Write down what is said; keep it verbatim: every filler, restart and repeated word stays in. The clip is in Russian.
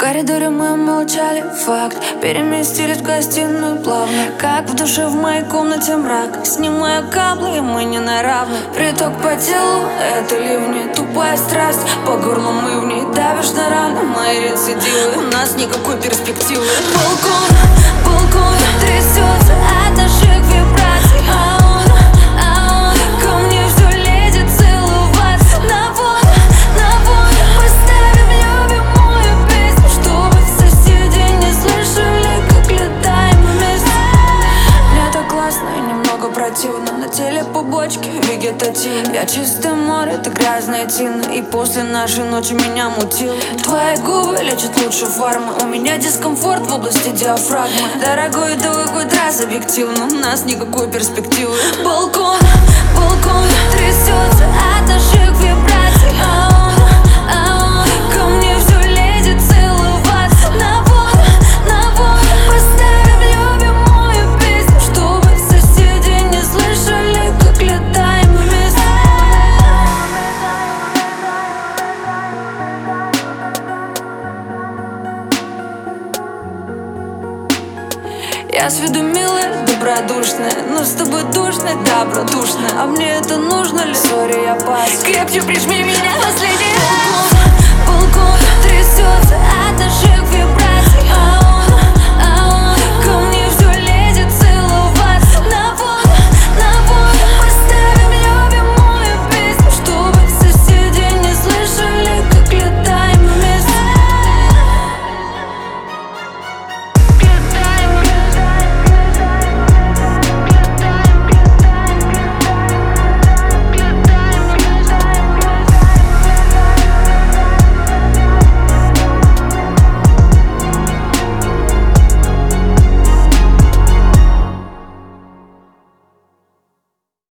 коридоре мы молчали, факт. Переместились в гостиную плавно, как в душе в моей комнате мрак. Снимаю каблы, и мы не на равных. Приток по телу — это ливни. Тупая страсть, по горлу мы в ней. Давишь на раны, мои рецидивы. У нас никакой перспективы. Балкон, балкон трясется от наших вибраций. А он, а он ко мне все лезет целоваться. На вон, на вон поставим любимую песню, чтобы соседи не слышали, как летаем вместе. Мне так классно и немного противно. На теле побочки вегетативны. Я чистое море, ты грязная тина. И после нашей ночи меня мутило. Твои губы лечат лучше фармы. У меня дискомфорт в области диафрагмы. Дорогой, давай хоть раз объективно. У нас никакой перспективы. Балкон, балкон трясется от наших вибраций. А он, а он ко мне все лезет целоваться. На вон, на вон поставим любимую песню, чтобы соседи не слышали, как летаем вместе. Я с виду милая, добродушная, но с тобой душно, добродушно. А мне это нужно ли? Сори, я пас. Крепче прижми меня, последний раз. Балкон, балкон трясется